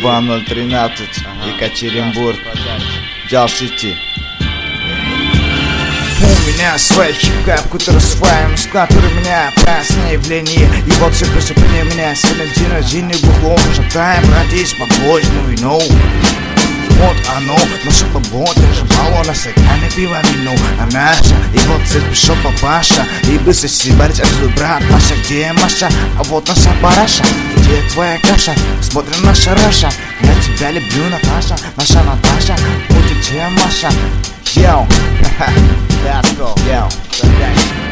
2013, Екатеринбург, Джал-Сити. У меня свой хип-хап, который сваем, с который меня праздное явление. И вот все преступления меня сегодня день рождения в углом шатаем, родись по-божьему, ну. Вот оно, наша побода, жевало на стакане пива вино, а наша, и вот здесь пришел папаша, и быстро сибарить, а твой брат Маша, где Маша, а вот наша параша, где твоя каша, смотрим наша Раша, я тебя люблю, Наташа, наша Наташа, будет где Маша, йоу, let's go, йоу,